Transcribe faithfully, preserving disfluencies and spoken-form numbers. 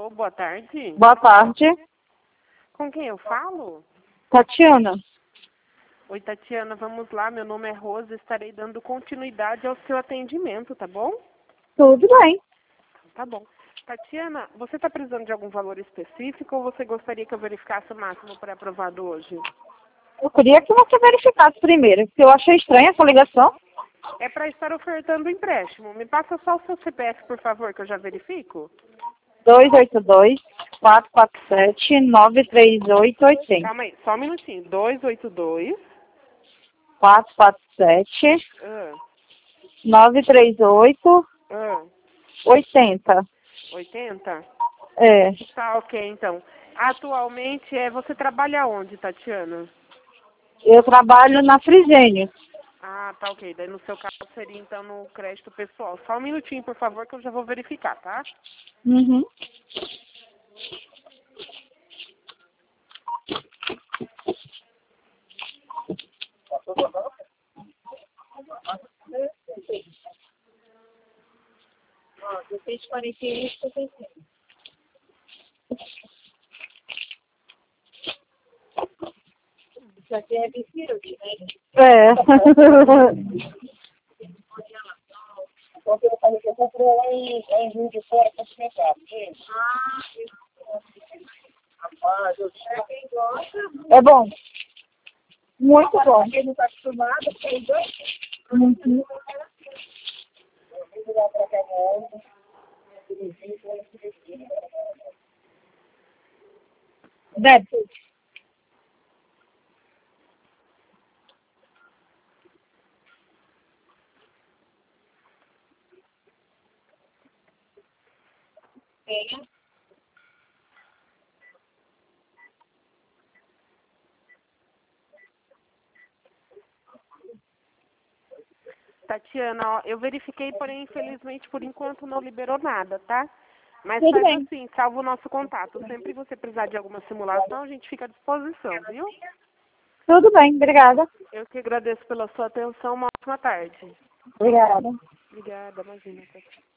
Alô, boa tarde. Boa tarde. Com quem eu falo? Tatiana. Oi, Tatiana, vamos lá. Meu nome é Rosa. Estarei dando continuidade ao seu atendimento, tá bom? Tudo bem. Tá bom. Tatiana, você está precisando de algum valor específico ou você gostaria que eu verificasse o máximo pré-aprovado hoje? Eu queria que você verificasse primeiro, porque eu achei estranha essa ligação. É para estar ofertando o empréstimo. Me passa só o seu C P F, por favor, que eu já verifico. dois oito dois, quatro quatro sete, nove três oito oito zero. Calma aí, só um minutinho. dois oito dois. quatro quatro sete, Ah, nove três oito ah, oito zero. oitenta? É, Tá, ok, então. Atualmente, é, você trabalha onde, Tatiana? eu trabalho na Frigênio. Ah, tá, ok. Daí no seu caso seria, então, no crédito pessoal. Só um minutinho, por favor, que eu já vou verificar, tá? Uhum. dezesseis quarenta e um, setenta e cinco. Isso aqui é Bicirute, né? É. Porque eu falei que eu comprei lá em, lá em Rio de Fora para experimentar. Ah, rapaz, eu sei. É bom. Muito bom. Quem não está acostumado, tem dois. Uhum. Débito. Tenha. Tatiana, ó, eu verifiquei, porém, infelizmente, por enquanto não liberou nada, tá? Mas Tudo faz bem. assim, salva o nosso contato. Sempre que você precisar de alguma simulação, a gente fica à disposição, viu? Tudo bem, obrigada. Eu que agradeço pela sua atenção. Uma ótima tarde. Obrigada. Obrigada, imagina.